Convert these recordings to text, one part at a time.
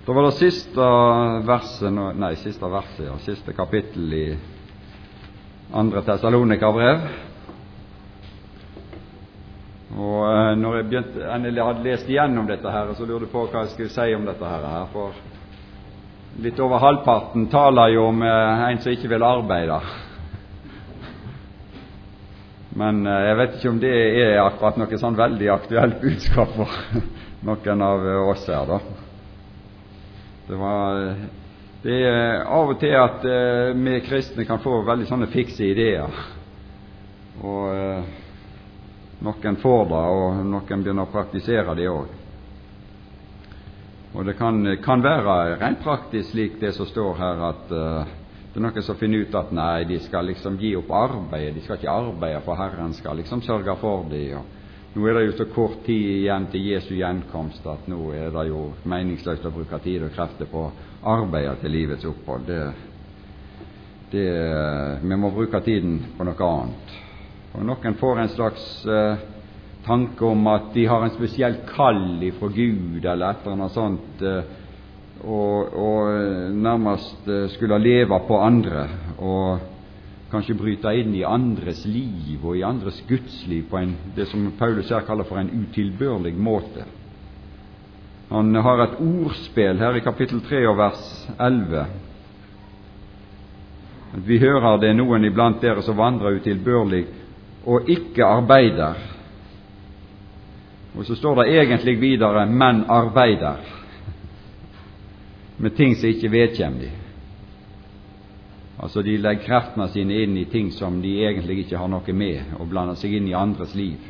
Så var det siste kapittel i 2. Tessalonikerbrev. Og når jeg endelig hadde lest igjennom dette her, så lurte jeg på hva jeg skulle si om dette her. For litt over halvparten taler jo om en som ikke vil arbeide. Men jeg vet ikke om det er akkurat noe sånn veldig aktuelt budskap for noen av oss her, da. Det er av og til at vi kristne kan få veldig sånne fikse ideer. Og noen får det, og noen begynner å praktisere det også. Og det kan være rent praktisk slik det som står her, at det er noen som finner ut at nei, de skal liksom gi opp arbeidet, de skal ikke arbeide, for Herren skal liksom sørge for det. Og nå er det jo så kort tid igjen til Jesu gjenkomst at nå er det jo meningsløst å bruke tid og krefter på arbeidet til livets opphold. Vi må bruke tiden på noe annet. Og noen får en slags tanke om at de har en spesiell kall ifra Gud eller et eller annet sånt, og nærmest skulle leve på andre og kanskje bryte inn i andres liv og i andres gudsliv på det som Paulus her kaller for en utilbørlig måte. Han har et ordspill her i kapittel 3 og vers 11. Vi hører det noen iblant dere som vandrer utilbørlig og ikke arbeider. Og så står det egentlig videre, men arbeider med ting som ikke vedkjem de. Altså de legger kreftene sine inn i ting som de egentlig ikke har noe med, og blander seg inn i andres liv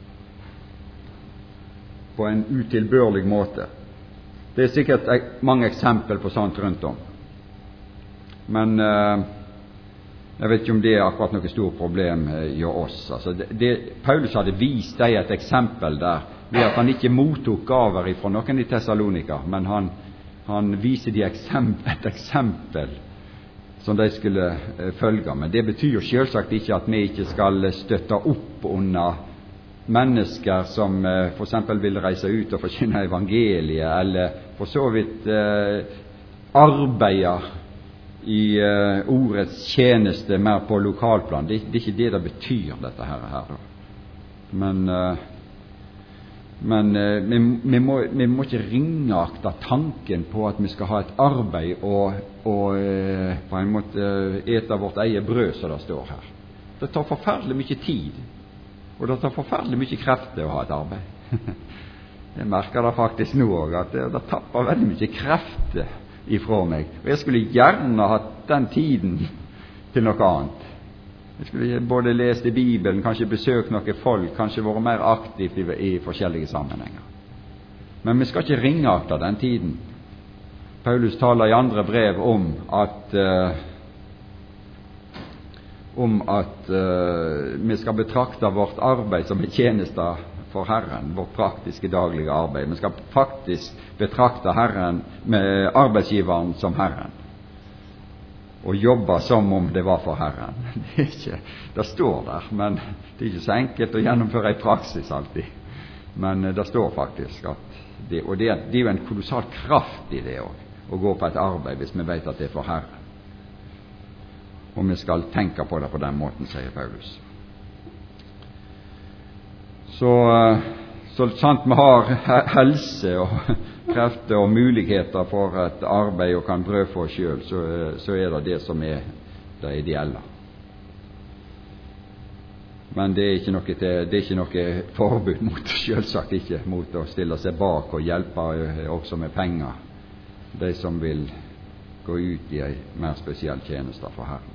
på en utilbørlig måte. Det er sikkert mange eksempler på sånt rundt om. Men jeg vet ikke om det er akkurat noe stort problem i oss. Altså Paulus hadde vist deg et eksempel der, ved at han ikke mottok gaver fra noen i Tessalonika, men han viser de et eksempel som de skulle følge. Men det betyr jo selvsagt ikke at vi ikke skal støtte opp under mennesker som for eksempel vil reise ut og forkynne evangeliet, eller for så vidt arbeide i ordets tjeneste mer på lokalplan. Det er ikke det betyr, dette her. Men vi må ikke ringeakte tanken på at vi skal ha et arbeid og på en måte ete vårt eget brød, som det står her. Det tar forferdelig mye tid, og det tar forferdelig mye krefter å ha et arbeid. Jeg merker det faktisk nå også, at det tapper veldig mye krefter ifra meg. Og jeg skulle gjerne hatt den tiden til noe annet. Jeg skulle både lest i Bibelen, kanskje besøkt noen folk, kanskje vært mer aktivt i forskjellige sammenhenger. Men vi skal ikke ringeakte den tiden. Paulus taler i andre brev om at vi skal betrakte vårt arbeid som en tjeneste for Herren, vårt praktiske daglige arbeid. Vi skal faktisk betrakte Herren med arbeidsgiveren som Herren, og jobbe som om det var for Herren. Det står der, men det er ikke så enkelt å gjennomføre i praksis alltid. Men det står faktisk at og det er jo en kolossal kraft i det også, å gå på et arbeid hvis vi vet at det er for Herren. Og vi skal tenke på det på den måten, sier Paulus. Så sant vi har helse og krefter og muligheter for et arbeid og kan brød for oss selv, så er det som er det ideelle. Men det er ikke noe forbud mot, selvsagt ikke, mot å stille seg bak og hjelpe også med penger, de som vil gå ut i en mer spesiell tjeneste for Herren.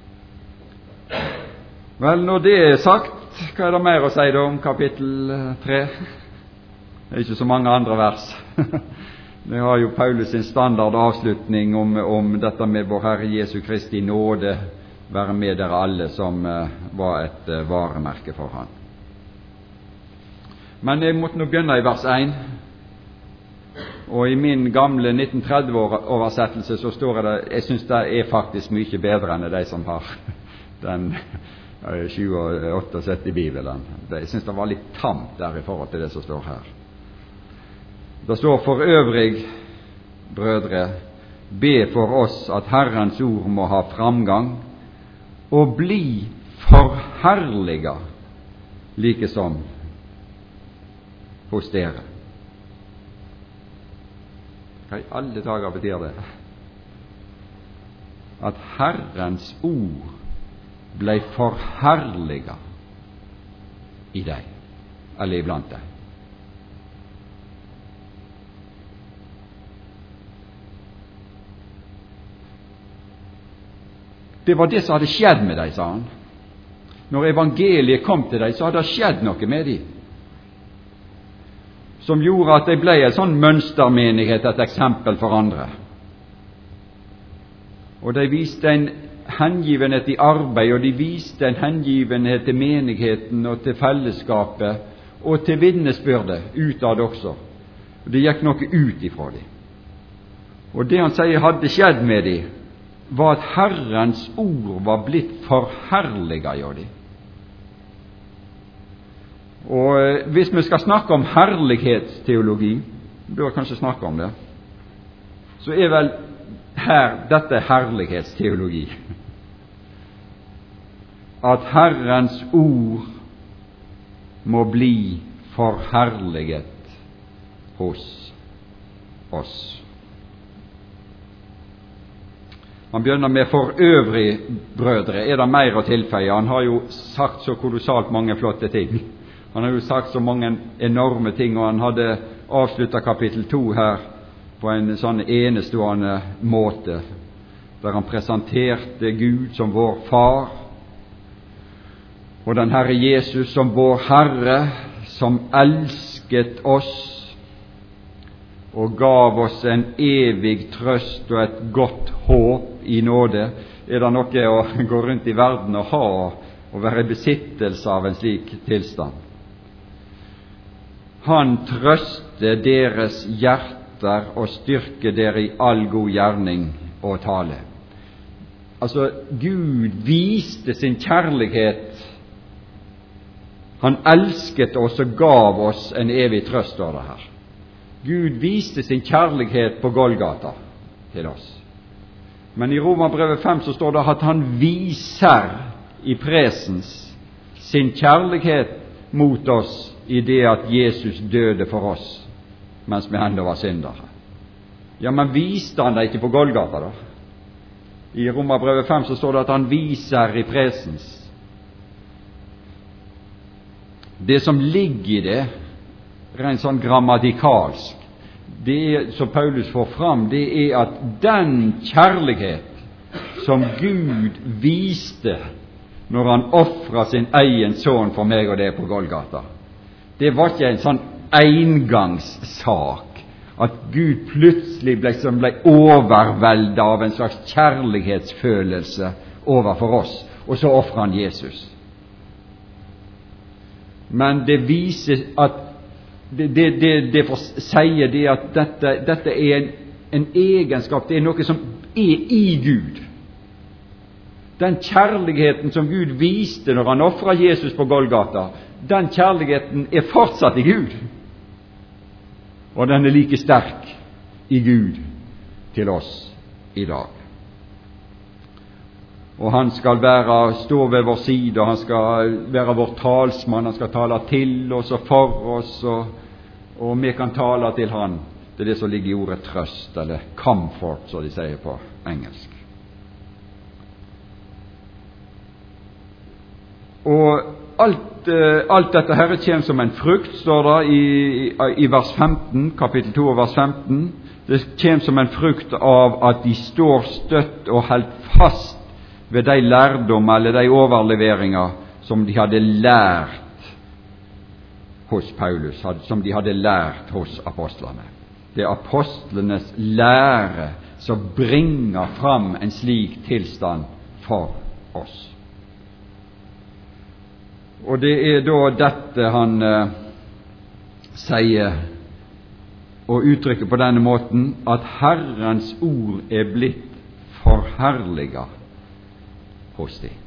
Vel, når det er sagt, hva er det mer å si da om kapittel 3? Det er ikke så mange andre vers. Vi har jo Paulus sin standard avslutning om dette med vår Herre Jesu Kristi nåde, være med dere alle, som var et varemerke for han. Men jeg måtte nå begynne i vers 1. Og i min gamle 1930-oversettelse så står det, jeg synes det er faktisk mye bedre enn de som har den 78 Bibelen. Jeg synes det var litt tamt der i forhold til det som står her. Det står for øvrig, brødre, be for oss at Herrens ord må ha framgang og bli forherliget like som hos dere. Hva i alle dager betyr det? At Herrens ord ble forherliget i deg, eller iblant deg. Det var det som hadde skjedd med deg, sa han. Når evangeliet kom til deg, så hadde det skjedd noe med dem, som gjorde at det ble en sånn mønstermenighet, et eksempel for andre. Og de viste en hengivenhet i arbeid, og de viste en hengivenhet til menigheten og til fellesskapet og til vitnesbyrdet utad også. Og det gikk noe ut ifra dem. Og det han sier hadde skjedd med dem, var at Herrens ord var blitt forherliget av dem. Og hvis vi skal snakke om herlighetsteologi, bør kanskje snakke om det, så er vel her dette herlighetsteologi. At Herrens ord må bli forherliget hos oss. Han begynner med for øvrig, brødre, er det mer å tilføye. Han har jo sagt så kolossalt mange flotte ting. Han har jo sagt så mange enorme ting, og han hadde avsluttet kapittel 2 her på en sånn enestående måte, der han presenterte Gud som vår far, og den Herre Jesus som vår Herre, som elsket oss og gav oss en evig trøst og et godt håp i nåde. Er det noe å gå rundt i verden og ha og være i besittelse av en slik tilstand? Han trøster deres hjerter og styrker dere i all god gjerning og tale. Altså, Gud viste sin kjærlighet. Han elsket oss og gav oss en evig trøst, står det her. Gud viste sin kjærlighet på Golgata til oss. Men i Romerbrevet 5 så står det at han viser i presens sin kjærlighet mot oss i det at Jesus døde for oss mens vi ennå var syndere. Ja, men viste han det ikke på Golgata da? I Romerbrevet 5 så står det at han viser i presens. Det som ligger i det, rent sånn grammatikalsk, det som Paulus får fram, det er at den kjærlighet som Gud viste når han offret sin egen sønn for meg og det på Golgata, det var ikke en sånn engangssak, at Gud plutselig ble overveldet av en slags kjærlighetsfølelse overfor oss, og så offret han Jesus. Men det viser at det sier det at dette er en egenskap, det er noe som er i Gud. Den kjærligheten som Gud viste når han offret Jesus på Golgata, den kjærligheten er fortsatt i Gud. Og den er like sterk i Gud til oss i dag. Og han skal stå ved vår side, og han skal være vår talsmann, han skal tale til oss og for oss, og vi kan tale til han. Det er det som ligger i ordet trøst, eller comfort, som de sier på engelsk. Og alt dette her kommer som en frukt, står det i vers 15, kapittel 2 vers 15. Det kommer som en frukt av at de står støtt og helt fast ved de lærdom eller de overleveringer som de hadde lært hos Paulus, som de hadde lært hos apostlene. Det er apostlenes lære som bringer fram en slik tilstand for oss. Og det er da dette han sier og uttrykker på denne måten, at Herrens ord er blitt forherliget hos dem.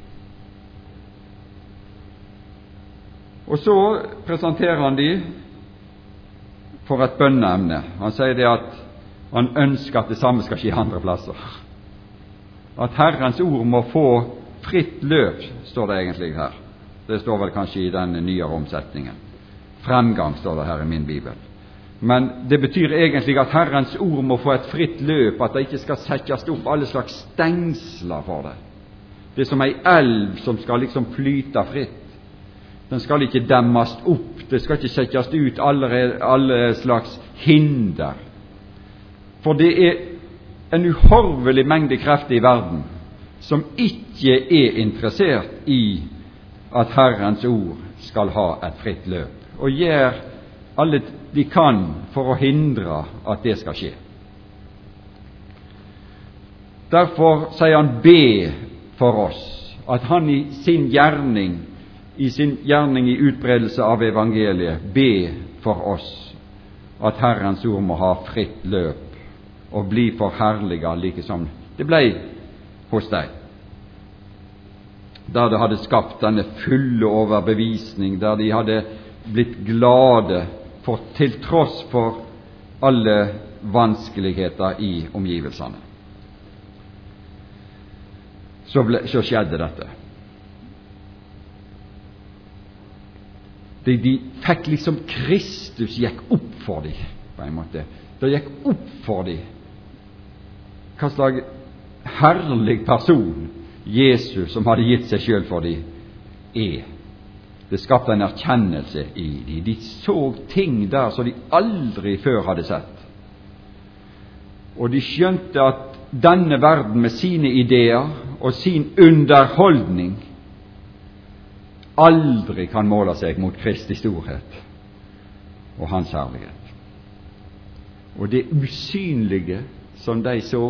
Og så presenterer han dem for et bønneemne. Han sier det at Han ønsker at det samme skal skje andre plasser. At Herrens ord må få fritt løp, står det egentlig her. Det står vel kanskje i den nyere omsetningen. Fremgang står det her i min bibel. Men det betyr egentlig at Herrens ord må få et fritt løp, at det ikke skal settes opp alle slags stengsler for det. Det er som ei elv som skal liksom flyte fritt. Den skal ikke demmes opp, det skal ikke settes ut alle slags hinder. For det er en uhorvelig mengde krefter i verden som ikke er interessert i at Herrens ord skal ha et fritt løp, og gjør alle de kan for å hindre at det skal skje. Derfor sier han be for oss, at han i sin gjerning i utbredelse av evangeliet, be for oss at Herrens ord må ha fritt løp og bli forherliget like som det ble hos deg, der det hadde skapt denne fulle overbevisning, der de hadde blitt glade til tross for alle vanskeligheter i omgivelsene. Så skjedde dette. De fikk liksom Kristus gikk opp for dem, på en måte. Det gikk opp for dem hva slags herlig person Jesus, som hadde gitt seg selv for dem, er. Det skapte en erkjennelse i dem. De så ting der som de aldri før hadde sett. Og de skjønte at denne verden med sine ideer og sin underholdning aldri kan måle seg mot Kristi storhet og hans herlighet. Og det usynlige som de så,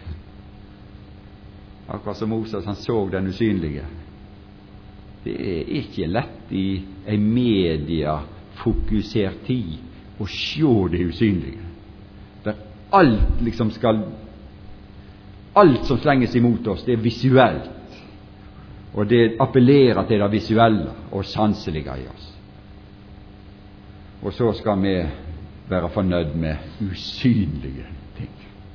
akkurat som Moses, han så den usynlige, det er ikke lett i en mediefokusert tid å se det usynlige. Der alt som slenges imot oss, det er visuelt, og det appellerer til det visuelle og sanselige i oss. Og så skal vi være fornøyd med usynlige ting.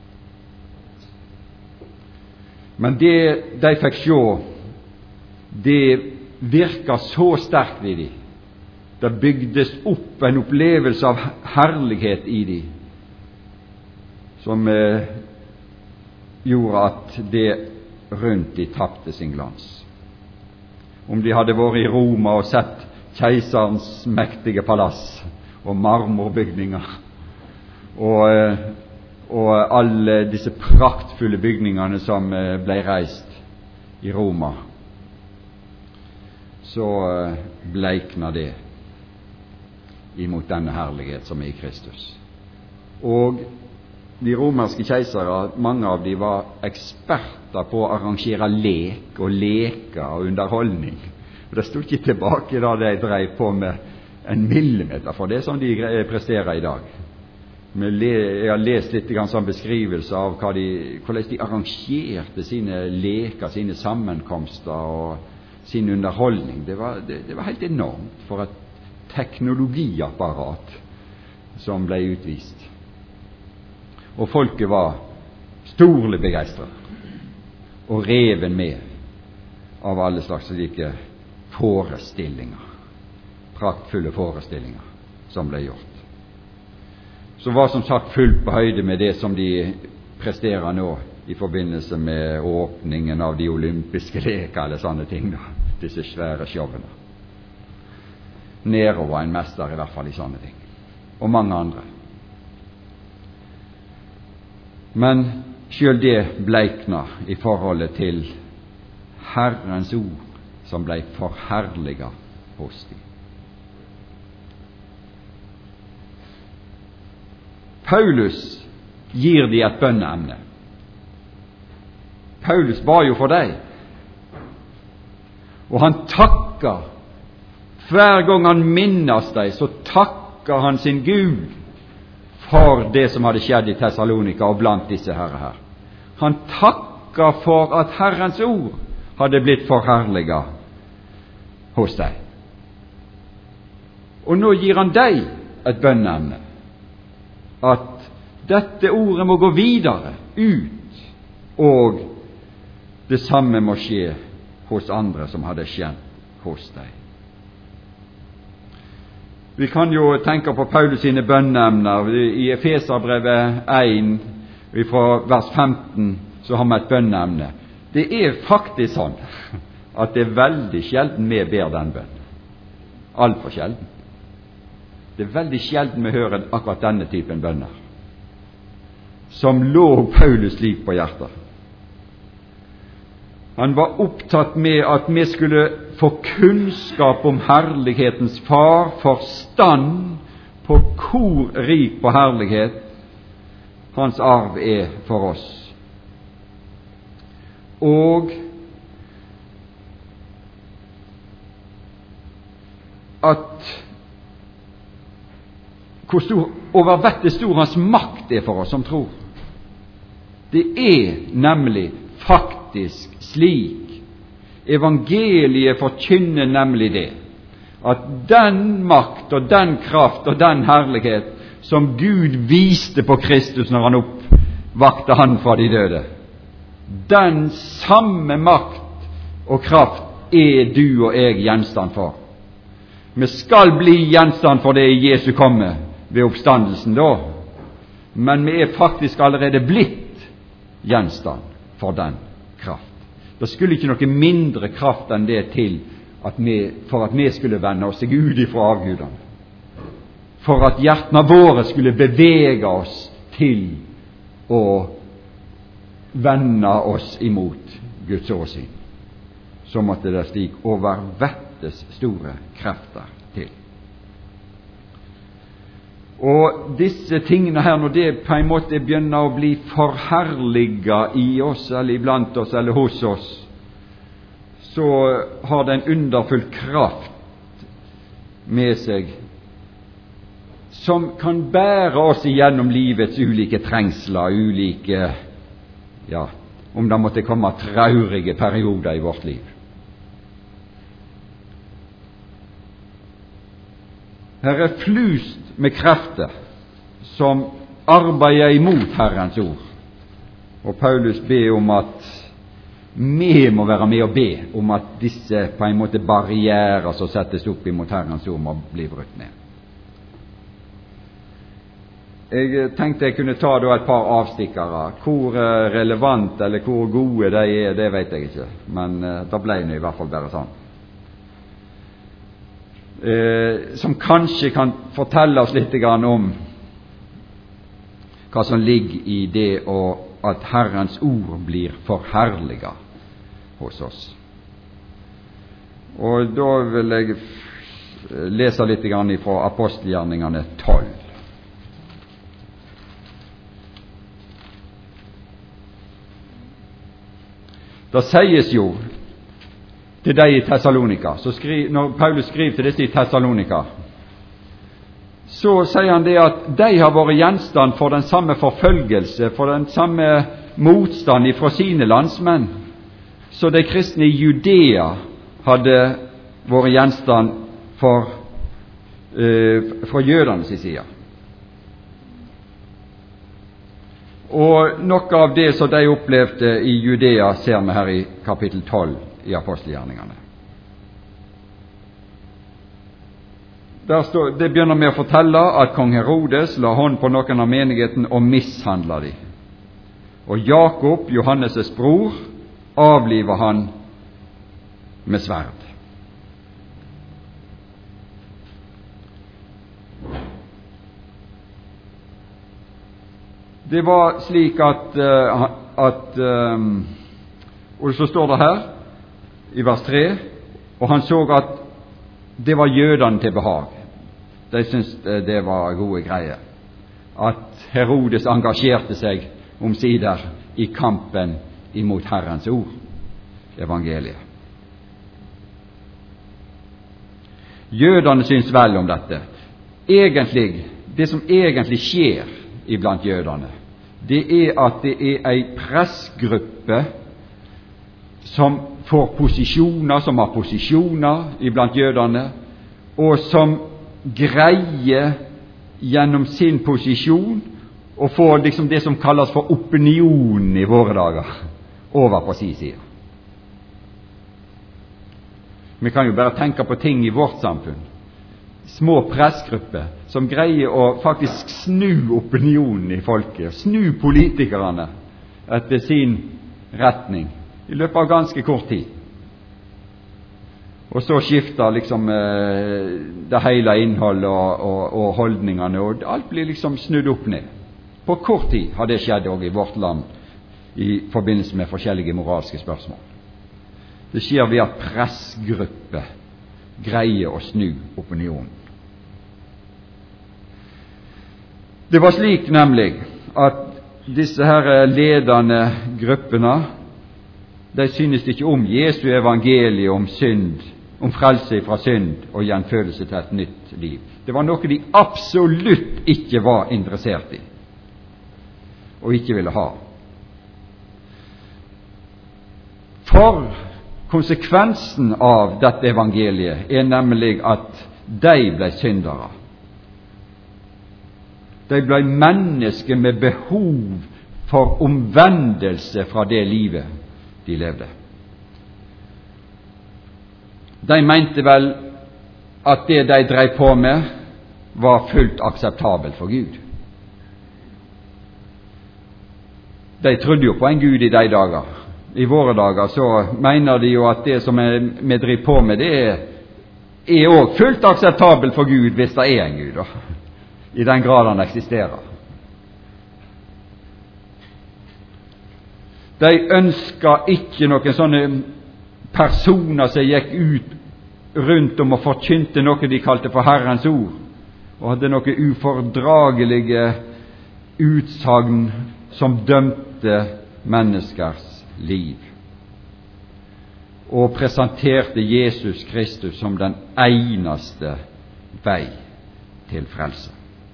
Men det de fikk se, det virka så sterkt i dem. Det bygdes opp en opplevelse av herlighet i dem, som gjorde at det rundt de tapte sin glans. Om de hadde vært i Roma og sett keiserens mektige palass og marmorbygninger og alle disse praktfulle bygningene som ble reist i Roma, så bleikna det imot denne herlighet som er i Kristus. Og de romerske keisere, mange av de var eksperter på å arrangere lek og leker og underholdning. Og det stod ikke tilbake da de drev på med en millimeter for det som de presterer i dag. Jeg har lest litt sånn beskrivelse av hvordan de arrangerte sine leker, sine sammenkomster og sin underholdning. Det var helt enormt for et teknologiapparat som ble utvist. Og folket var storlig begeistret og reven med av alle slags slike forestillinger, praktfulle forestillinger som ble gjort. Så var som sagt fullt på høyde med det som de presterer nå i forbindelse med åpningen av de olympiske leker eller sånne ting, disse svære showene. Nero var en mester i hvert fall i sånne ting, og mange andre. Men selv det bleikna i forholdet til Herrens ord som ble forherliget hos dem. Paulus gir de et bønneemne. Paulus ba jo for deg, og han takker. Hver gang han minnes deg, så takker han sin Gud for det som hadde skjedd i Thessalonika og blant disse herrer her. Han takker for at Herrens ord hadde blitt forherliget hos deg. Og nå gir han deg et bønneemne, at Dette ordet må gå videre, ut, og det samme må skje hos andre som hadde skjedd hos deg. Vi kan jo tenke på Paulus sine bønneemner. I Efeserbrevet 1, fra vers 15, så har vi et bønneemne. Det er faktisk sånn at det er veldig sjelden vi ber den bønnen. Alt for sjelden. Det er veldig sjelden vi hører akkurat denne typen bønner, som lå Paulus liv på hjertet. Han var opptatt med at vi skulle få kunnskap om herlighetens far, forstand på hvor rik på herlighet hans arv er for oss. Og at hvor stor, overvettig stor hans makt er for oss som tror. Det er nemlig faktisk slik. Evangeliet forkynner nemlig det, at den makt og den kraft og den herlighet som Gud viste på Kristus når han oppvakte han fra de døde, den samme makt og kraft er du og jeg gjenstand for. Vi skal bli gjenstand for det i Jesu komme ved oppstandelsen da, men vi er faktisk allerede blitt gjenstand for den kraft. Det skulle ikke noe mindre kraft enn det til for at vi skulle vende oss til Gud ifra avgudene, for at hjertene våre skulle bevege oss til å vende oss imot Guds åsyn. Så måtte det slik overvettes store krefter til. Og disse tingene her, når det på en måte begynner å bli forherliget i oss, eller iblant oss, eller hos oss, så har det en underfull kraft med seg som kan bære oss igjennom livets ulike trengsler, ulike, om det måtte komme traurige perioder i vårt liv. Her er flust med krefter som arbeider imot Herrens ord. Og Paulus ber om at vi må være med og be om at disse på en måte barrierer som settes opp imot Herrens ord må bli brutt ned. Jeg tenkte jeg kunne ta da et par avstikkere. Hvor relevant eller hvor gode de er, det vet jeg ikke, men da ble det i hvert fall bare sånn. Som kanskje kan fortelle oss litt om hva som ligger i det og at Herrens ord blir forherliget hos oss. Og da vil jeg lese litt fra Apostelgjerningene 12. Det sies jo til de i Thessalonika, når Paulus skriver til disse i Thessalonika, så sier han det at de har vært gjenstand for den samme forfølgelse, for den samme motstand fra sine landsmenn, så de kristne i Judea hadde vært gjenstand for fra jødenes side. Og noe av det som de opplevde i Judea ser vi her i kapittel 12 i apostelgjerningene. Det begynner med å fortelle at kong Herodes la hånd på noen av menigheten og mishandla de. Og Jakob, Johannes' bror, avliva han med sverd. Det var slik at og så står det her i vers 3, og han så at det var jødene til behag. De syntes det var gode greier at Herodes engasjerte seg omsider i kampen imot Herrens ord, evangeliet. Jødene syns vel om dette. Det som egentlig skjer iblant jødene, det er at det er ei pressgruppe som får posisjoner, som har posisjoner iblant jødene, og som greier gjennom sin posisjon og få liksom det som kalles for opinionen i våre dager over på sin side. Vi kan jo bare tenke på ting i vårt samfunn. Små pressgrupper som greier å faktisk snu opinionen i folket, snu politikerne etter sin retning i løpet av ganske kort tid. Og så skifter liksom det hele innholdet og holdningene, og alt blir liksom snudd opp ned. På kort tid har det skjedd også i vårt land i forbindelse med forskjellige moralske spørsmål. Det skjer ved at pressgrupper greier å snu opinionen. Det var slik nemlig at disse her ledende gruppene, de synes ikke om Jesu evangelie om synd, om frelse fra synd og gjenfødelse til et nytt liv. Det var noe de absolutt ikke var interessert i og ikke ville ha. For konsekvensen av dette evangeliet er nemlig at de ble syndere. De ble mennesker med behov for omvendelse fra det livet de levde. De mente vel at det de drev på med, var fullt akseptabelt for Gud. De trodde jo på en Gud i de dager. I våre dager så mener de jo at det som vi driver på med, det er også fullt akseptabelt for Gud hvis det er en Gud, da, i den grad han eksisterer. De ønska ikke noen sånne personer som gikk ut rundt om og forkynte noe de kalte for Herrens ord, og hadde noen ufordragelige utsagn som dømte menneskers liv, og presenterte Jesus Kristus som den eneste vei til frelse.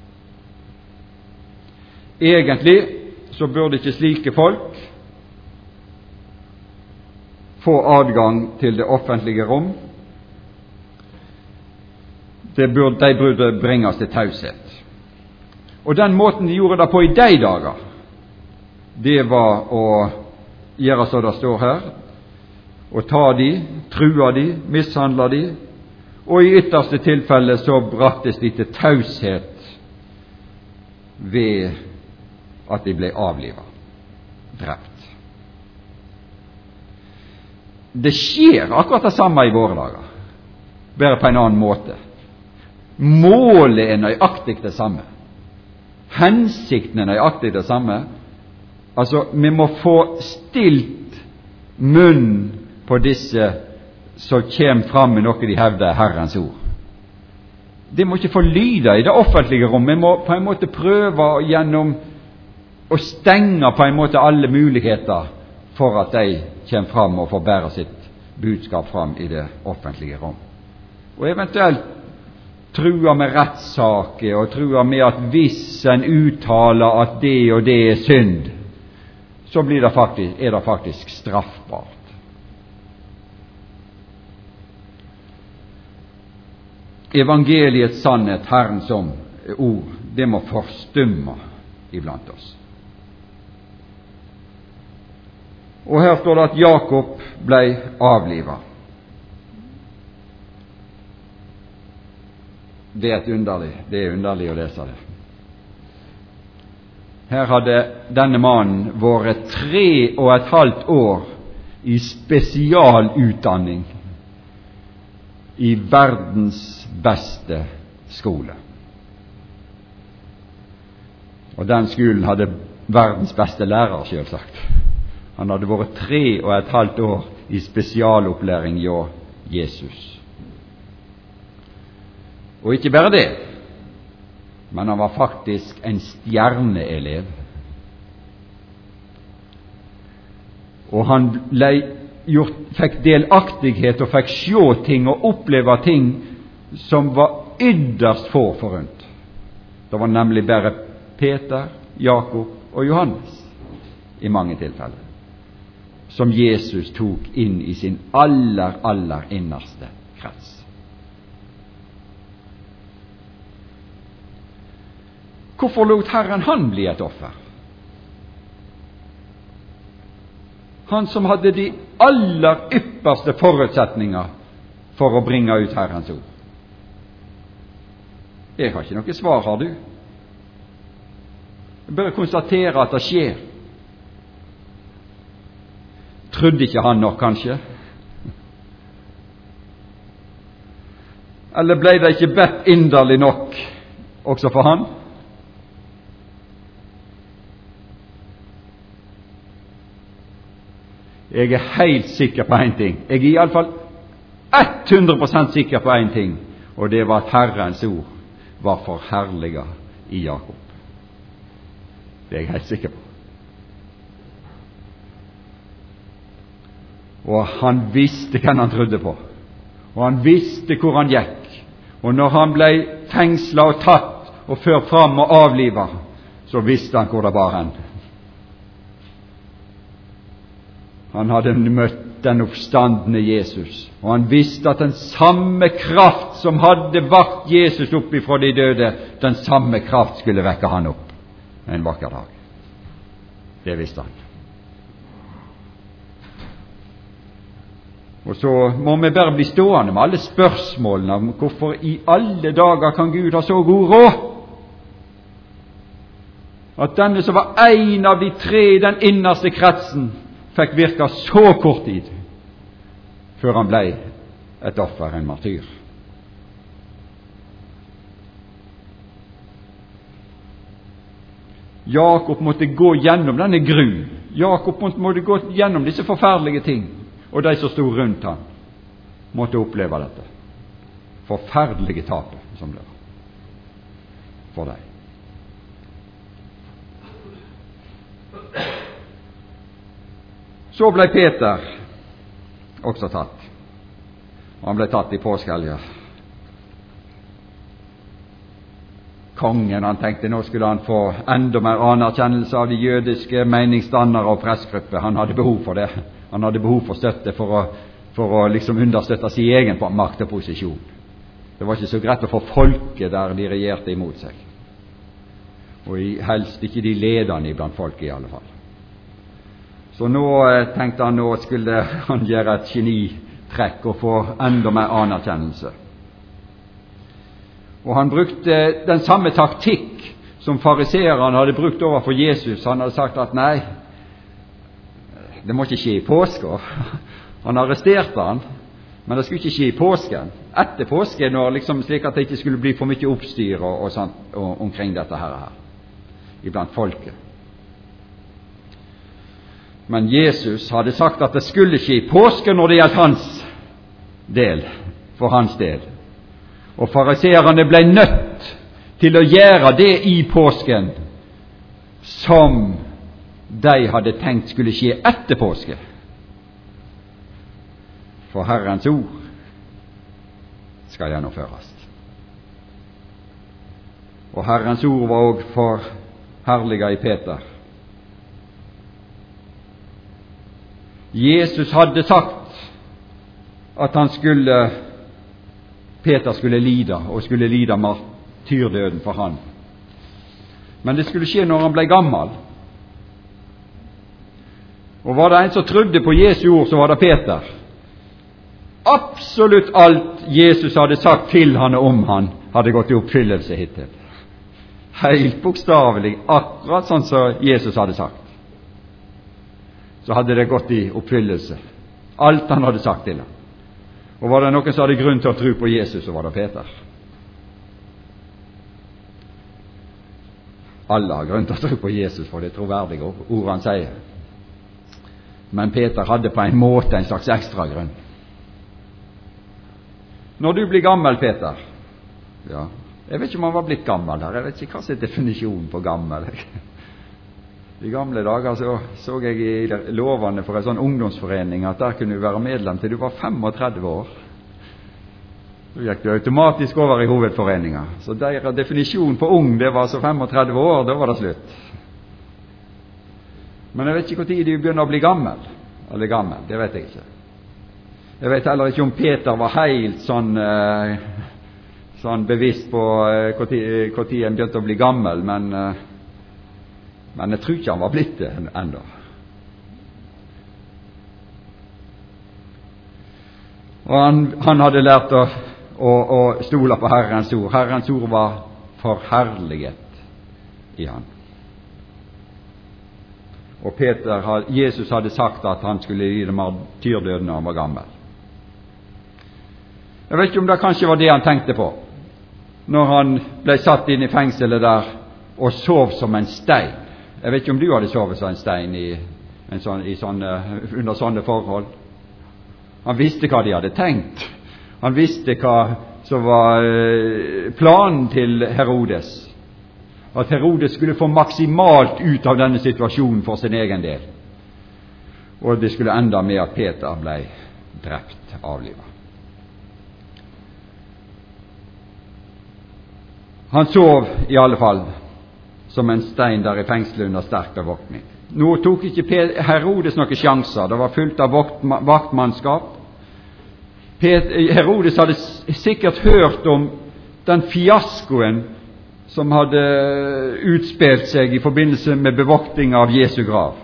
Egentlig så burde ikke slike folk få adgang til det offentlige rom. De burde bringes til taushet. Og den måten de gjorde det på i de dager, det var å gjøre som det står her, å ta de, trua de, mishandla de, og i ytterste tilfelle så braktes de til taushet ved at de ble avlivet, drept. Det skjer akkurat det samme i våre dager, bare på en annen måte. Målet er nøyaktig det samme. Hensikten er nøyaktig det samme. Altså, vi må få stilt munn på disse som kommer fram med noe de hevder Herrens ord. Det må ikke få lyde i det offentlige rom. Vi må på en måte prøve gjennom å stenge på en måte alle muligheter for at de kommer fram og får bære sitt budskap fram i det offentlige rom. Og eventuelt trua med rettssaker og trua med at hvis en uttaler at det og det er synd, så er det faktisk straffbart. Evangeliets sannhet, Herrens ord, det må forstumme iblant oss. Og her står det at Jakob ble avlivet. Det er underlig å lese det. Her hadde denne mannen vært 3,5 år i spesialutdanning i verdens beste skole. Og den skolen hadde verdens beste lærer, selvsagt. Han hadde vært 3,5 år i spesialopplæring hjå Jesus. Og ikke bare det, men han var faktisk en stjerneelev. Og han fikk delaktighet og fikk se ting og oppleve ting som var ytterst få forunt. Det var nemlig bare Peter, Jakob og Johannes i mange tilfeller, som Jesus tok inn i sin aller innerste krets. Hvorfor lot Herren han bli et offer? Han som hadde de aller ypperste forutsetninger for å bringe ut Herrens ord. Jeg har ikke noe svar, har du? Jeg bare konstaterer at det skjer. Trodde ikke han nok, kanskje? Eller ble det ikke bedt inderlig nok også for han? Jeg er helt sikker på en ting. Jeg er i alle fall 100% sikker på en ting, og det var at Herrens ord var forherliget i Jakob. Det er jeg helt sikker på. Og han visste hvem han trodde på, og han visste hvor han gikk. Og når han ble fengslet og tatt og ført fram og avlivet, så visste han hvor det var hen. Han hadde møtt den oppstandne Jesus, og han visste at den samme kraft som hadde vakt Jesus opp ifra de døde, den samme kraft skulle vekke han opp en vakker dag. Det visste han. Og så må vi bare bli stående med alle spørsmålene om hvorfor i alle dager kan Gud ha så god råd at denne som var en av de tre i den innerste kretsen fikk virke så kort tid før han ble et offer, en martyr. Jakob måtte gå gjennom denne gru. Jakob måtte gå gjennom disse forferdelige ting, og de som stod rundt ham måtte oppleve dette forferdelige tapet som det var for deg. Så ble Peter også tatt, og han ble tatt i påskehelga. Kongen, han tenkte nå skulle han få enda mer anerkjennelse av de jødiske meningsdannere og pressgrupper. Han hadde behov for det. Han hadde behov for støtte for å liksom understøtte sin egen makt og posisjon. Det var ikke så greit å få folket der de regjerte imot seg, og helst ikke de lederne iblant folket i alle fall. Så nå tenkte han, nå skulle han gjøre et genitrekk og få enda mer anerkjennelse. Og han brukte den samme taktikk som fariseerne hadde brukt overfor Jesus. Han hadde sagt at nei, det må ikke skje i påske. Han arresterte han, men det skulle ikke skje i påsken. Etter påsken, slik at det ikke skulle bli for mye oppstyr og sånt omkring dette her iblant folket. Men Jesus hadde sagt at det skulle skje i påsken når det gjaldt hans del, for hans del. Og fariseerne ble nødt til å gjøre det i påsken som de hadde tenkt skulle skje etter påske. For Herrens ord skal gjennomføres. Og Herrens ord var også forherliget i Peter. Jesus hadde sagt at Peter skulle lide, og skulle lide martyrdøden for han. Men det skulle skje når han ble gammel. Og var det en som trodde på Jesu ord, så var det Peter. Absolutt alt Jesus hadde sagt til han og om han, hadde gått i oppfyllelse hittil. Helt bokstavelig, akkurat sånn som Jesus hadde sagt. Så hadde det gått i oppfyllelse. Alt han hadde sagt til ham. Og var det noen som hadde grunn til å tro på Jesus, så var det Peter. Alle har grunn til å tro på Jesus, for det er troverdige ord han sier. Men Peter hadde på en måte en slags ekstra grunn. Når du blir gammel, Peter, ja, jeg vet ikke om han var blitt gammel der, jeg vet ikke hva som er definisjonen på gammel. I gamle dager så jeg i lovene for en sånn ungdomsforening at der kunne du være medlem til du var 35 år. Så gikk du automatisk over i hovedforeninger. Så deres definisjon på ung, det var så 35 år, da var det slutt. Men jeg vet ikke hvor tid de begynner å bli gammel. Eller gammel, det vet jeg ikke. Jeg vet heller ikke om Peter var helt sånn sånn bevisst på hvor tid han begynte å bli gammel, men jeg tror ikke han var blitt det enda. Og han hadde lært å stole på Herrens ord. Herrens ord var forherliget i han. Og Jesus hadde sagt at han skulle gi dem martyrdøden når han var gammel. Jeg vet ikke om det kanskje var det han tenkte på når han ble satt inn i fengselet der og sov som en stein. Jeg vet ikke om du hadde sovet som en stein under sånne forhold. Han visste hva de hadde tenkt. Han visste hva som var planen til Herodes. At Herodes skulle få maksimalt ut av denne situasjonen for sin egen del. Og det skulle enda med at Peter ble drept, avlivet. Han sov i alle fall som en stein der i fengselet under sterk bevoktning. Nå tok ikke Herodes noen sjanser. Det var fullt av vaktmannskap. Herodes hadde sikkert hørt om den fiaskoen som hadde utspilt seg i forbindelse med bevoktning av Jesu grav.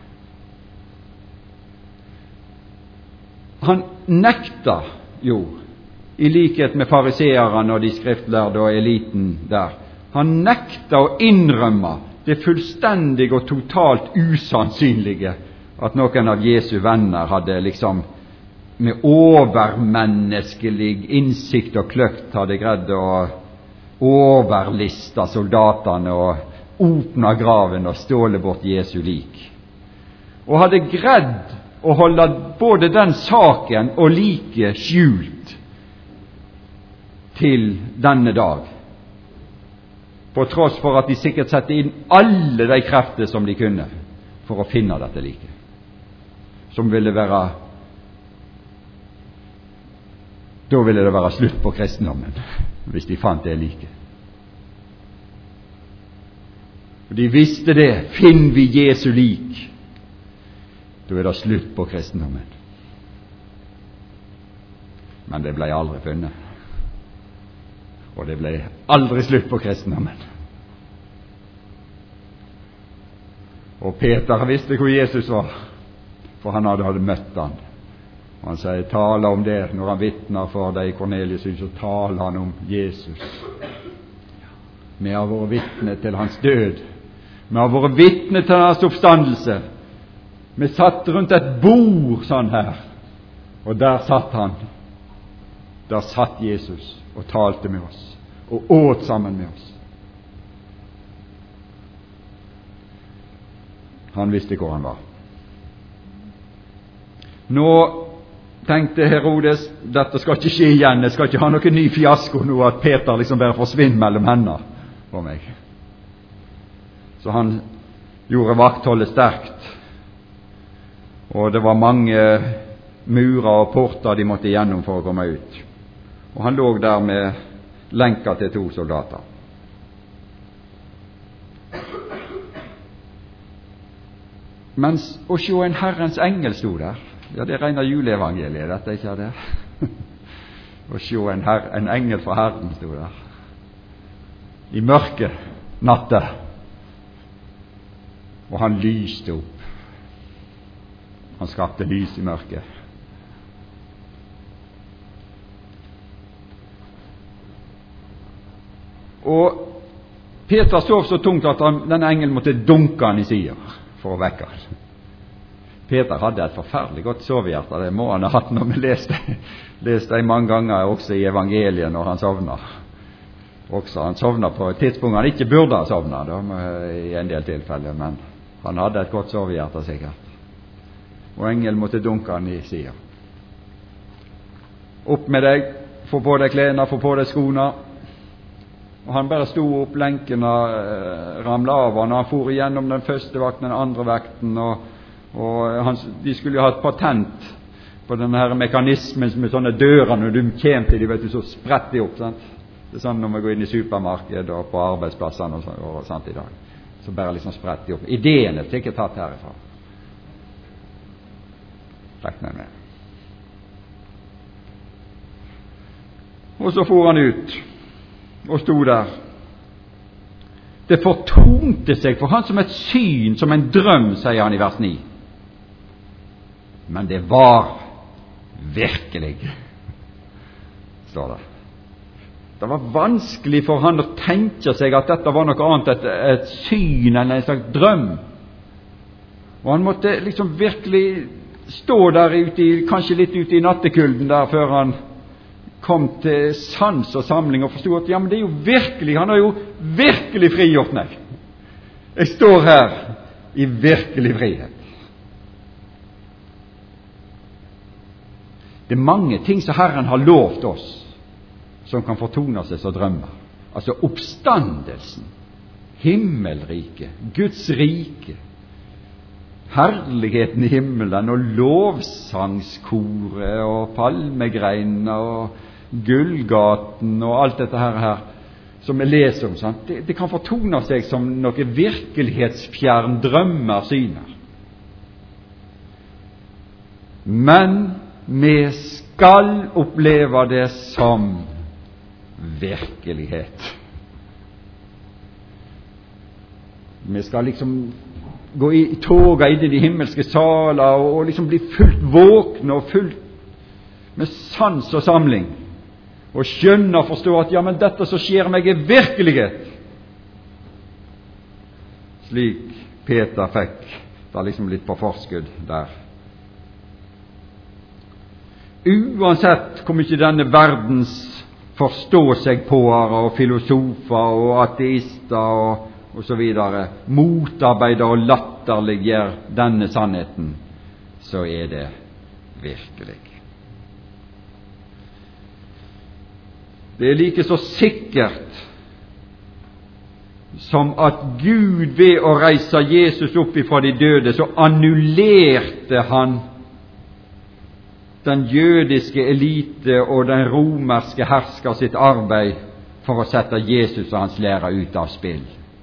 Han nekta jo, i likhet med fariseerne og de skriftlærde og eliten der, han nekta å innrømme det fullstendig og totalt usannsynlige at noen av Jesu venner hadde liksom med overmenneskelig innsikt og kløkt hadde greid å overliste soldatene og åpne graven og ståle bort Jesu lik. Og hadde greid å holde både den saken og liket skjult til denne dag, på tross for at de sikkert sette inn alle de krefter som de kunne for å finne dette liket, som ville være, da ville det være slutt på kristendommen hvis de fant det liket. Og de visste det, finner vi Jesu lik, da er det slutt på kristendommen. Men det ble aldri funnet. Og det ble aldri slutt på kristendommen. Og Peter visste hvor Jesus var, for han hadde møtt han. Og han sier, taler om det, når han vittner for deg i Kornelius, så taler han om Jesus. Vi har vært vitne til hans død. Vi har vært vitne til hans oppstandelse. Vi satt rundt et bord sånn her, og der satt han. Der satt Jesus og talte med oss, og åt sammen med oss. Han visste hvor han var. Nå tenkte Herodes, dette skal ikke skje igjen, jeg skal ikke ha noen ny fiasko nå, at Peter liksom bare forsvinner mellom hendene på meg. Så han gjorde vaktholdet sterkt, og det var mange murer og porter de måtte gjennom for å komme ut. Og han lå der med lenka til 2 soldater. Mens å se en Herrens engel sto der, ja, det regner juleevangeliet, dette ikke er det. Å se en engel fra Herren sto der, i mørke natte, og han lyste opp. Han skapte lys i mørket. Og Peter sov så tungt at denne engelen måtte dunke han i siden for å vekke han. Peter hadde et forferdelig godt sovehjerte, det må han ha hatt når vi leste mange ganger også i evangeliet når han sovna. Også han sovna på et tidspunkt han ikke burde ha sovna, i en del tilfeller, men han hadde et godt sovehjerte sikkert. Og engelen måtte dunke han i siden. Opp med deg, få på deg klærne, få på deg skoene. Og han bare stod opp, lenkene ramla av, og han for igjennom den første vakten, den andre vakten, og de skulle jo ha et patent på denne her mekanismen med sånne dører, når du kommer til de, vet du, så spretter de opp, sant? Det er sånn når vi går inn i supermarked og på arbeidsplassene og sånt i dag, så bare liksom spretter de opp. Ideen er sikkert tatt herifra. Regner med. Og så for han ut. og sto der. Det fortonte seg for han som et syn, som en drøm, sier han i vers 9. Men det var virkelig, står det. Det var vanskelig for han å tenke seg at dette var noe annet, et syn eller en slags drøm. Og han måtte liksom virkelig stå der kanskje litt ute i nattekulden der, før han kom til sans og samling og forstod at ja, men det er jo virkelig, han har jo virkelig frigjort meg. Jeg står her i virkelig frihet. Det er mange ting som Herren har lovt oss, som kan fortone seg som drømmer. Altså oppstandelsen, himmelriket, Guds rike, herligheten i himmelen og lovsangskoret og palmegreinene og gullgaten og alt dette her som vi leser om, sant? Det kan fortone seg som noe virkelighetsfjern drømmer, syner. Men vi skal oppleve det som virkelighet. Vi skal liksom gå i toga inn i de himmelske saler og liksom bli fullt våkne og fullt med sans og samling, og skjønne og forstå at ja, men dette som skjer meg er virkelighet. Slik Peter fikk da liksom litt på forskudd der. Uansett hvor mye denne verdens forstå-seg-påere og filosofer og ateister og så videre motarbeider og latterliggjør denne sannheten, så er det virkelig. Det er like så sikkert som at Gud ved å reise Jesus opp ifra de døde, så annullerte han den jødiske elite og den romerske hersker sitt arbeid for å sette Jesus og hans lære ut av spill.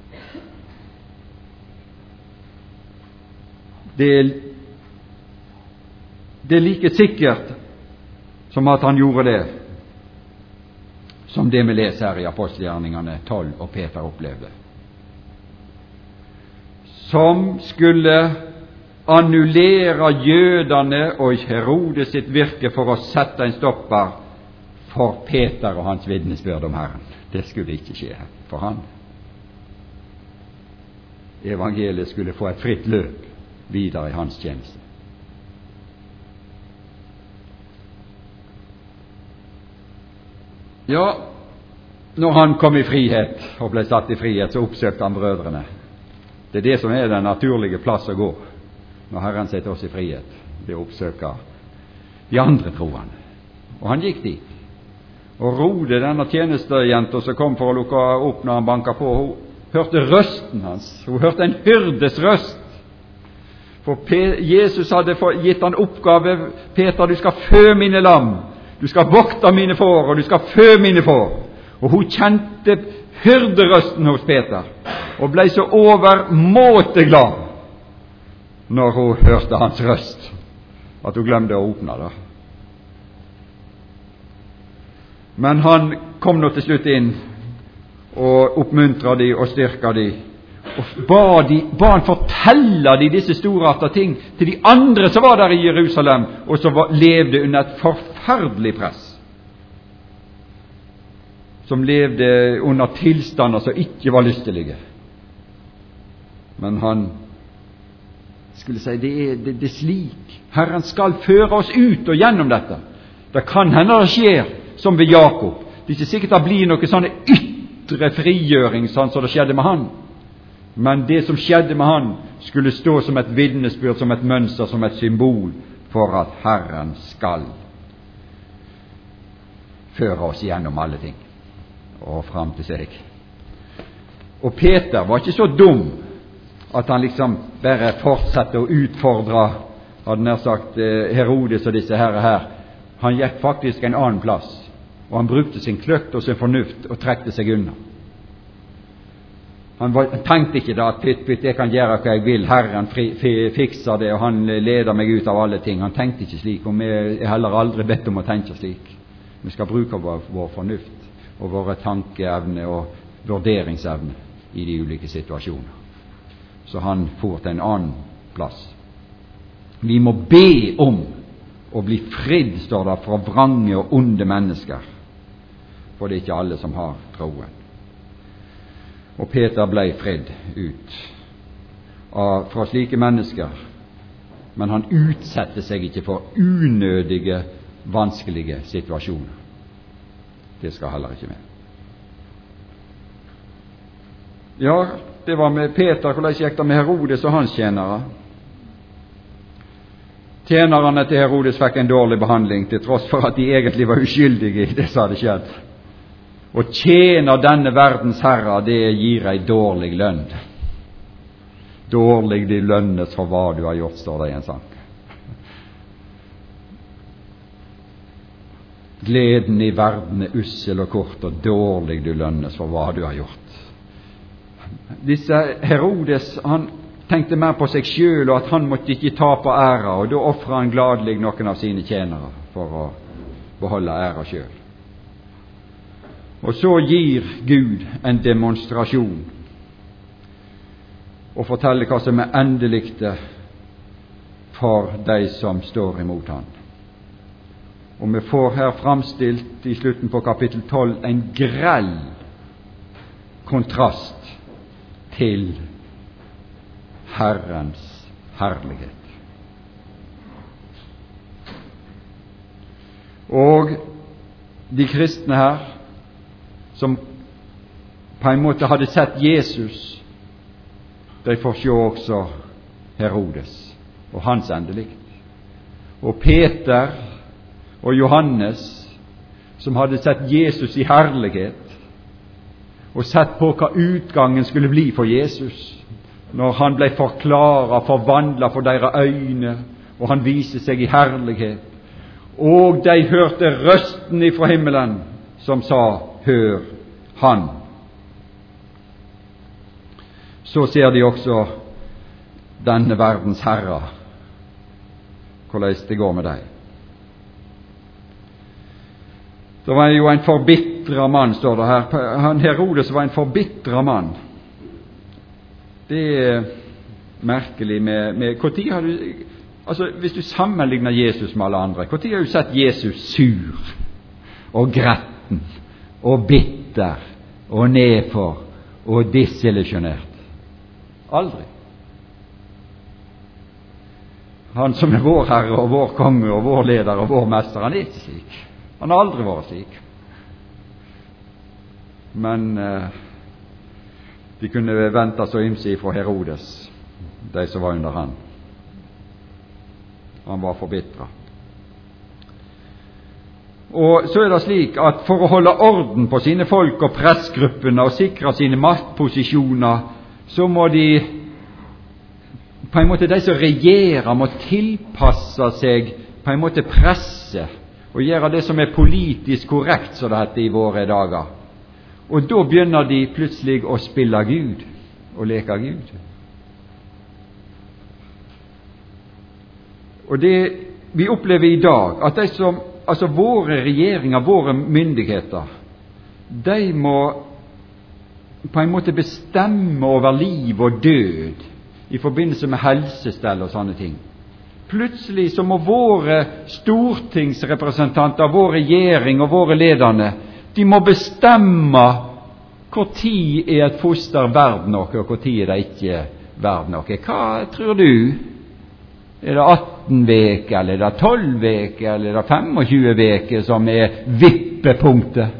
Det er like sikkert som at han gjorde det, som det vi leser her i apostelgjerningene 12 og Peter opplevde. Som skulle annullere jødene og Herodes sitt virke for å sette en stopper for Peter og hans vitnesbyrd om Herren. Det skulle ikke skje for han. Evangeliet skulle få et fritt løp videre i hans tjeneste. Ja, når han kom i frihet og ble satt i frihet, så oppsøkte han brødrene. Det er det som er den naturlige plass å gå når Herren setter oss i frihet. Det oppsøker de andre troende. Og han gikk dit. Og Rode, denne tjenestejenta som kom for å lukke opp når han banket på, hun hørte røsten hans. Hun hørte en hyrdes røst. For Jesus hadde gitt han oppgave: Peter, du skal fø mine lam, du skal vokte mine får, og du skal fø mine får. Og hun kjente hyrderøsten hos Peter, og ble så overmåte glad når hun hørte hans røst, at hun glemte å åpne det. Men han kom nå til slutt inn og oppmuntret de og styrket de, og ba han fortelle de disse storartede ting til de andre som var der i Jerusalem, og som levde under et forferdelig press, som levde under tilstander som ikke var lystelige. Men han skulle si, det er slik Herren skal føre oss ut og gjennom dette. Det kan hende det skjer som ved Jakob. Det er ikke sikkert det blir noe sånne ytre frigjøring sånn som det skjedde med han. Men det som skjedde med han skulle stå som et vitnesbyrd, som et mønster, som et symbol for at Herren skal føre oss gjennom alle ting og frem til seg. Og Peter var ikke så dum at han liksom bare fortsatte å utfordre, hadde nær sagt, Herodes og disse her. Han gikk faktisk en annen plass, og han brukte sin kløkt og sin fornuft og trekte seg unna. Han tenkte ikke da at pytt, jeg kan gjøre hva jeg vil, Herren fikser det, og han leder meg ut av alle ting. Han tenkte ikke slik, og vi er heller aldri bedt om å tenke slik. Vi skal bruke vår fornuft. og våre tankeevne og vurderingsevne i de ulike situasjoner. Så han får til en annen plass. Vi må be om å bli fridd, står det, fra vrange og onde mennesker, for det er ikke alle som har troen. Og Peter ble fridd ut fra slike mennesker, men han utsetter seg ikke for unødige, vanskelige situasjoner. Det skal heller ikke med. Ja, det var med Peter. Hvordan gikk det med Herodes og hans tjenere? Tjenerne til Herodes fikk en dårlig behandling, til tross for at de egentlig var uskyldige i det som hadde skjedd. Å tjene denne verdens herre, det gir ei dårlig lønn. Dårlig de lønnes for hva du har gjort, står det i en sang. Gleden i verden er ussel og kort, og dårlig du lønnes for hva du har gjort. Disse Herodes, han tenkte mer på seg selv, og at han måtte ikke tape æra, og da offret han gladelig noen av sine tjenere for å beholde æra selv. Og så gir Gud en demonstrasjon og forteller hva som er endeligte for de som står imot han. Og vi får her framstilt i slutten på kapittel 12 en grell kontrast til Herrens herlighet. Og de kristne her, som på en måte hadde sett Jesus, de får se også Herodes og hans endelikt. Og Peter og Johannes, som hadde sett Jesus i herlighet, og sett på hva utgangen skulle bli for Jesus, når han ble forklaret, forvandlet for deres øyne, og han viste seg i herlighet. Og de hørte røsten ifra himmelen, som sa, hør han. Så ser de også denne verdens herre, hvordan det går med dem. Det var jo en forbitret mann, står det her. Han Herodes var en forbitret mann. Det er merkelig med hvor tid har du, altså hvis du sammenligner Jesus med alle andre, hvor tid har du sett Jesus sur og gretten og bitter og nedfor og desillusjonert? Aldri. Han som er vår Herre og vår konge og vår leder og vår mester, han er ikke slik. Han har aldri vært slik. Men de kunne vente så ymse ifra Herodes, de som var under han. Han var forbitret. Og så er det slik at for å holde orden på sine folk og pressgruppene og sikre sine maktposisjoner, så må de, på en måte de som regjerer, må tilpasse seg på en måte presse og gjøre det som er politisk korrekt, så det heter i våre dager. Og da begynner de plutselig å spille Gud og leke Gud. Og det vi opplever i dag, at de som, altså våre regjeringer, våre myndigheter, de må på en måte bestemme over liv og død i forbindelse med helsestell og sånne ting. Plutselig så må våre stortingsrepresentanter, vår regjering og våre lederne, de må bestemme hvor tid er et foster verd noe, og hvor tid er det ikke verd noe. Hva tror du? Er det 18 veker, eller er det 12 veker, eller er det 25 veker som er vippepunktet?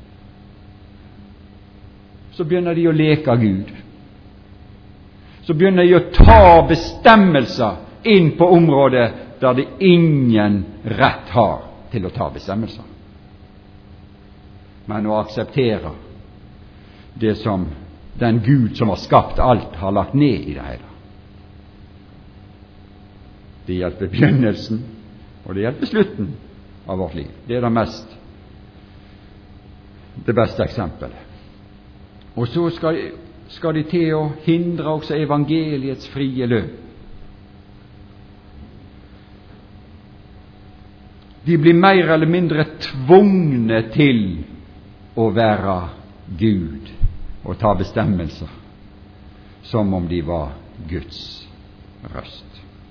Så begynner de å leke Gud. Så begynner de å ta bestemmelser inn på området der det ingen rett har til å ta bestemmelser, men å akseptere det som den Gud som har skapt alt, har lagt ned i det hele. Det hjelper begynnelsen, og det hjelper slutten av vårt liv. Det er det beste eksempelet. Og så skal de til å hindre også evangeliets frie løp. De blir mer eller mindre tvungne til å være Gud og ta bestemmelser som om de var Guds røst.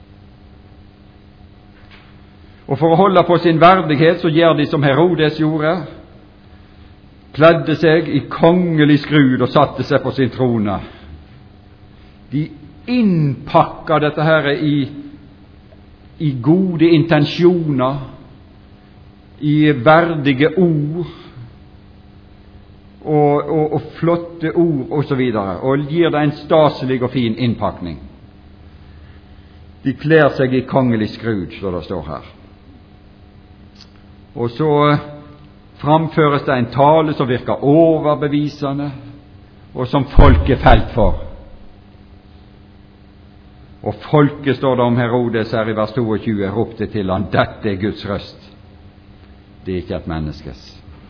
Og for å holde på sin verdighet så gjør de som Herodes gjorde, kledde seg i kongelig skrud og satte seg på sin trone. De innpakka dette her i gode intensjoner, i verdige ord og flotte ord og så videre, og gir det en staselig og fin innpakning. De kler seg i kongelig skrud, så det står her. Og så framføres det en tale som virker overbevisende, og som folk er felt for. Og folket, står det om Herodes her i vers 22, ropte til han: dette er Guds røst, det er ikke et menneskes.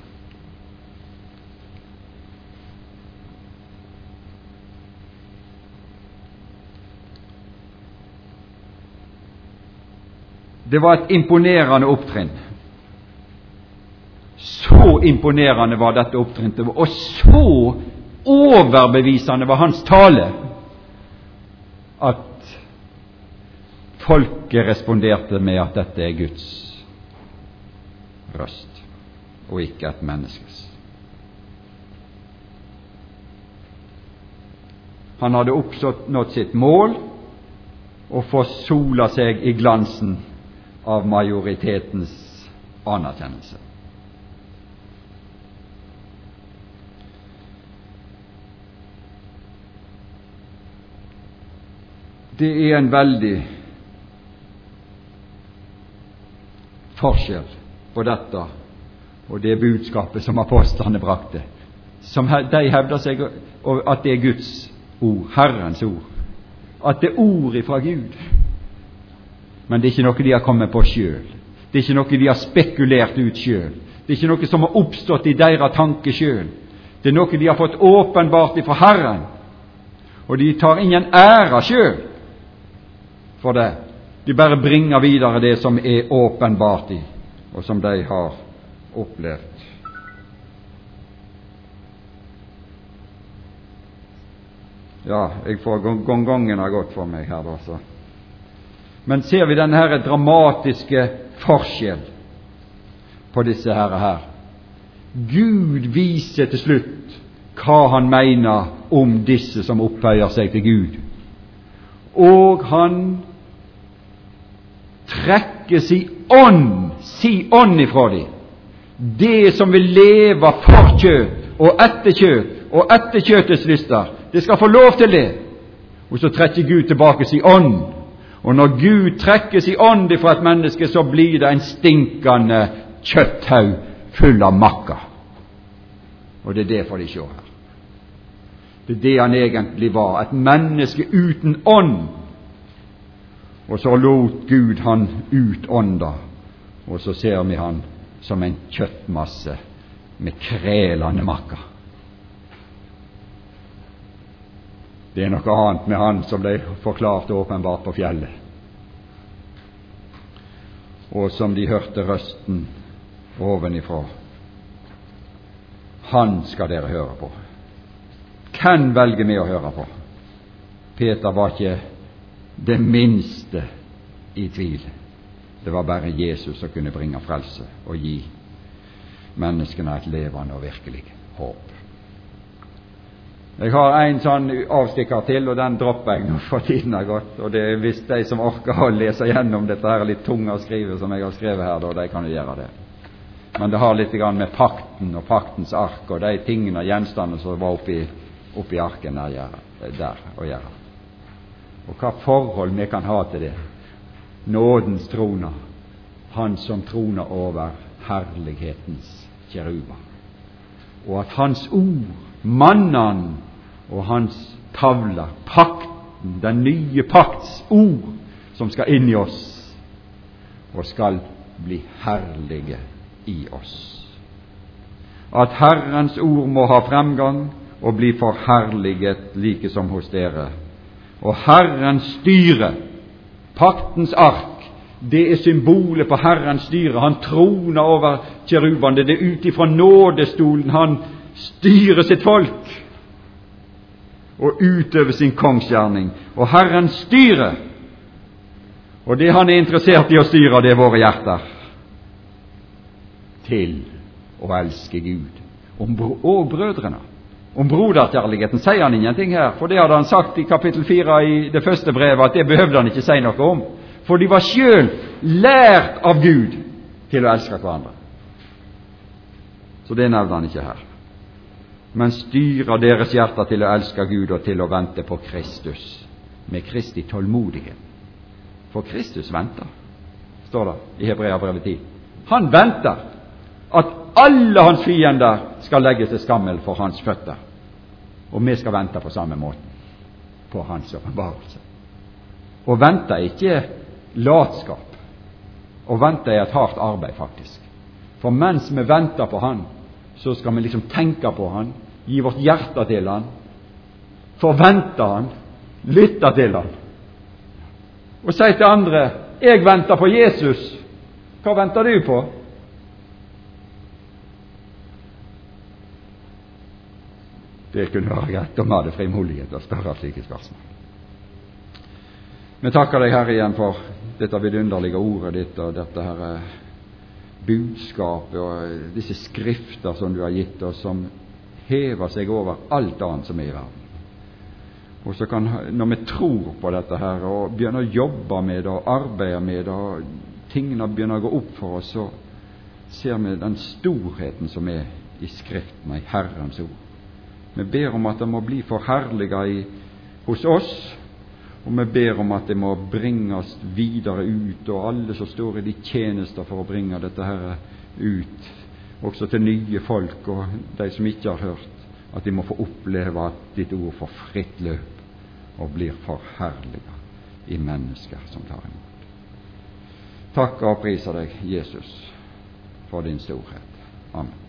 Det var et imponerende opptrinn. Så imponerende var dette opptrinnet, og så overbevisende var hans tale, at folket responderte med at dette er Guds røst, og ikke et menneskes. Han hadde oppnådd sitt mål, og forsola seg i glansen av majoritetens anerkjennelse. Det er en veldig forskjell på dette og det budskapet som apostlene brakte, som de hevder seg at det er Guds ord, Herrens ord, at det er ord ifra Gud. Men det er ikke noe de har kommet på selv. Det er ikke noe de har spekulert ut selv. Det er ikke noe som har oppstått i deres tanke selv. Det er noe de har fått åpenbart ifra Herren, og de tar ingen ære selv for det. De bare bringer videre det som er åpenbart i, og som de har opplevd. Ja, jeg får gongen har gått for meg her, altså. Men ser vi denne her dramatiske forskjell på disse her. Gud viser til slutt hva han mener om disse som opphøyer seg til Gud. Og han trekker si ånd ifra dem. Det som vil leve for kjøtt og etter kjøttets lyster, det skal få lov til det. Og så trekker Gud tilbake si ånd. Og når Gud trekker si ånd ifra et menneske, så blir det en stinkende kjøtthaug full av makka. Og det er det for de se her. Det er det han egentlig var, et menneske uten ånd. Og så lot Gud han utånda, og så ser vi han som en kjøttmasse med krelende makka. Det er noe annet med han som ble forklart åpenbart på fjellet, og som de hørte røsten ovenifra. Han skal dere høre på. Hvem velger vi å høre på? Peter var ikke det minste i tvil. Det var bare Jesus som kunne bringe frelse og gi menneskene et levende og virkelig håp. Jeg har en sånn avstikker til, og den dropper jeg nå for tiden har gått. Og det er hvis de som orker å lese gjennom dette her litt tunge å skrive som jeg har skrevet her, da, de kan jo gjøre det. Men det har litt grann med pakten og paktens ark og de tingene og gjenstandene som var oppi arken der å gjøre. Og hva forhold vi kan ha til det. Nådens trona, han som troner over herlighetens keruber. Og at hans ord, mannen og hans tavler, pakten, den nye pakts ord, som skal inn i oss og skal bli herlige i oss. At Herrens ord må ha fremgang og bli forherliget like som hos dere. Og Herrens styre, paktens ark, det er symbolet på Herrens styre. Han troner over cherubene. Det er ut ifra nådestolen han styrer sitt folk og utøver sin kongsgjerning. Og Herren styrer, og det han er interessert i å styre, det er våre hjerter til å elske Gud. Og brødrene. Om broderkjærligheten sier han ingenting her, for det hadde han sagt i kapittel 4 i det første brevet, at det behøvde han ikke si noe om. For de var selv lært av Gud til å elske hverandre. Så det nevner han ikke her. Men styrer deres hjerter til å elske Gud og til å vente på Kristus, med Kristi tålmodighet. For Kristus venter, står det i Hebreabrevet 10. Han venter at alle hans fiender skal legge til skammel for hans føtter. Og vi skal vente på samme måten på hans åpenbarelse. Og vente er ikke latskap. Og vente er et hardt arbeid, faktisk. For mens vi venter på han, så skal vi liksom tenke på han, gi vårt hjerte til han, forvente han, lytte til han. Og si til andre, jeg venter på Jesus. Hva venter du på? Det kunne være greit om vi hadde frimodighet å spørre slike spørsmål. Vi takker deg, Herre, igjen for dette vidunderlige ordet ditt og dette her budskapet og disse skrifter som du har gitt oss, som hever seg over alt annet som er i verden. Og så kan, når vi tror på dette her og begynner å jobbe med det og arbeide med det, og tingene begynner å gå opp for oss, så ser vi den storheten som er i Skriften, i Herrens ord. Vi ber om at det må bli forherliget hos oss, og vi ber om at det må bringes videre ut, og alle som står i de tjenester for å bringe dette her ut, også til nye folk og de som ikke har hørt, at de må få oppleve at ditt ord får fritt løp og blir forherliget i mennesker som tar imot. Takk og priser deg, Jesus, for din storhet. Amen.